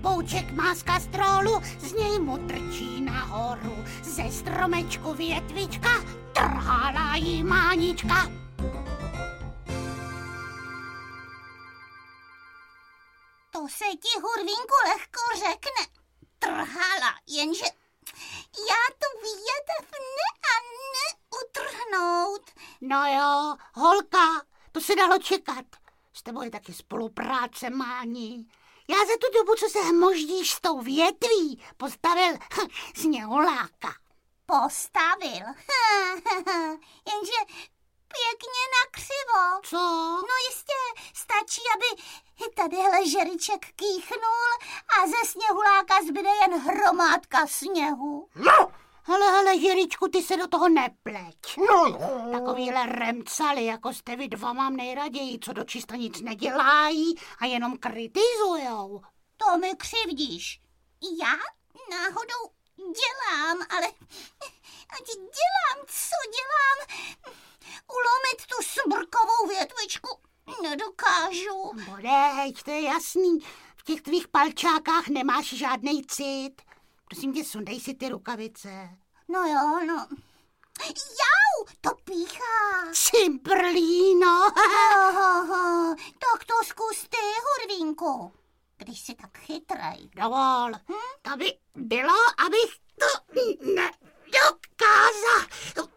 klobouček má z kastrólu, z něj mu trčí nahoru. Ze stromečku větvička, trhala jí Mánička. To se ti, Hurvínku, lehko řekne. Trhala, jenže já tu větev neutrhnout. No jo, holka, to se dalo čekat. S tebou je taky spolupráce, Máni. Já za tu dobu, co se hmoždíš s tou větví, postavil sněhuláka. Postavil? Jenže pěkně nakřivo. Co? No jistě, stačí, aby tadyhle žeriček kýchnul a ze sněhuláka zbyde jen hromádka sněhu. No! Hele, Jiričku, ty se do toho nepleť. No. Takovýhle remcali, jako jste vy dva, mám nejraději, co dočista nic nedělají a jenom kritizujou. To mi křivdíš. Já náhodou dělám, ale ať dělám, co dělám, ulomit tu smrkovou větvičku nedokážu. Bodejť, to je jasný. V těch tvých palčákách nemáš žádnej cit. Prosím tě, sundej si ty rukavice. No jo, no. Jau, to píchá. Cimprlíno. Tak to zkus ty, Hurvínku, když jsi tak chytrej. Dovol, to by bylo, abych to nedokázal.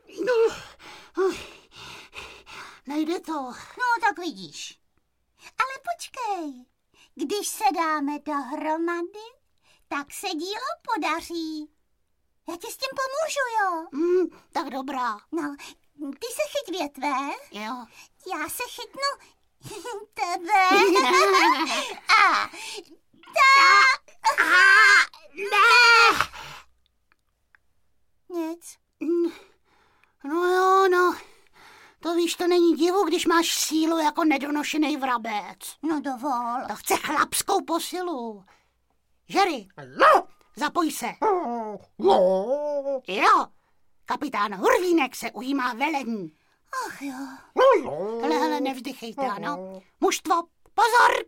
Nejde to. No, tak vidíš. Ale počkej, když se dáme dohromady, tak se dílo podaří. Já ti s tím pomůžu, jo? Tak dobrá. No, ty se chyť větve. Jo. Já se chytnu tebe. A Ne! nic. No jo, no. To víš, to není divu, když máš sílu jako nedonošený vrabec. No dovol. To chce chlapskou posilu. Jerry, zapoj se. Jo, kapitán Hurvínek se ujímá velení. Ach jo. Hele, nevzdychejte, ano. Mužstvo, pozor!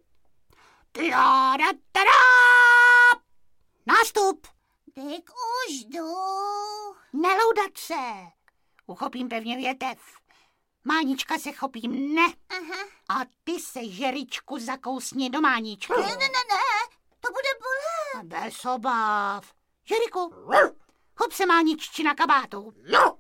Tada! Nástup! Teď už jdu. Neloudat se. Uchopím pevně větev. Mánička se chopí mne. Aha. A ty se, Žeričku, zakousni do Máničky. Ne, to bude bolet. Bez obav. Žeriku, hop se Máničči na kabátu.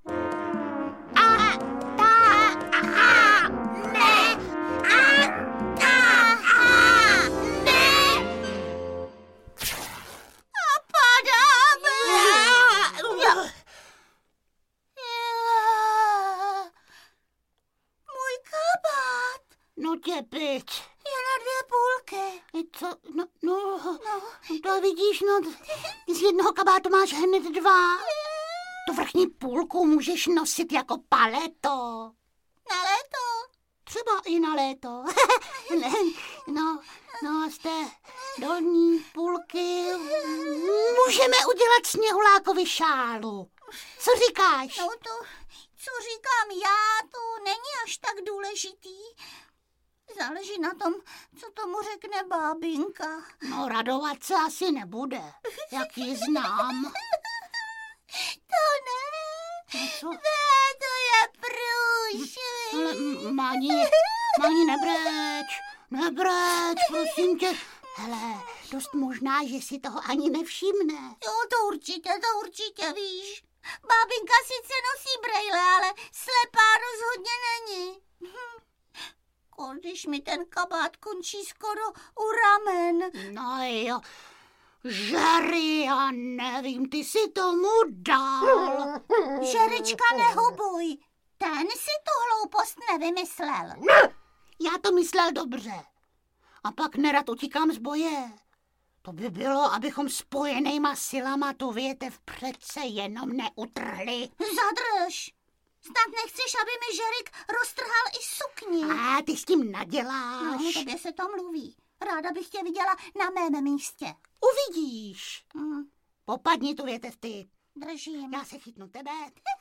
No tě pič. Je na 2 půlky. Co? No, to vidíš, no, z jednoho kabátu máš hned 2. Tu vrchní půlku můžeš nosit jako paleto. Na léto? Třeba i na léto. No, z té dolní půlky můžeme udělat sněhulákovi šálu. Co říkáš? No to, co říkám já, to není až tak důležitý. Záleží na tom, co tomu řekne bábinka. No, radovat se asi nebude, jak ji znám. To ne. No, co? Ne, to je průšvih. Ale Máni, nebreč, prosím tě. Hele, dost možná, že si toho ani nevšimne. Jo, to určitě, víš. Bábinka sice nosí brejle, ale slepá rozhodně není. Když mi ten kabát končí skoro u ramen. No jo, Jerry, já nevím, ty si tomu dal. Žerička, nehubuj. Ten si tu hloupost nevymyslel. Já to myslel dobře. A pak nerad utíkám z boje. To by bylo, abychom spojenýma silama tu větev přece jenom neutrhli. Zadrž. Snad nechceš, aby mi Žerik roztrhal i sukni. A ty s tím naděláš. No, tobě se to mluví. Ráda bych tě viděla na mém místě. Uvidíš. Popadni tu větev ty. Držím. Já se chytnu tebe.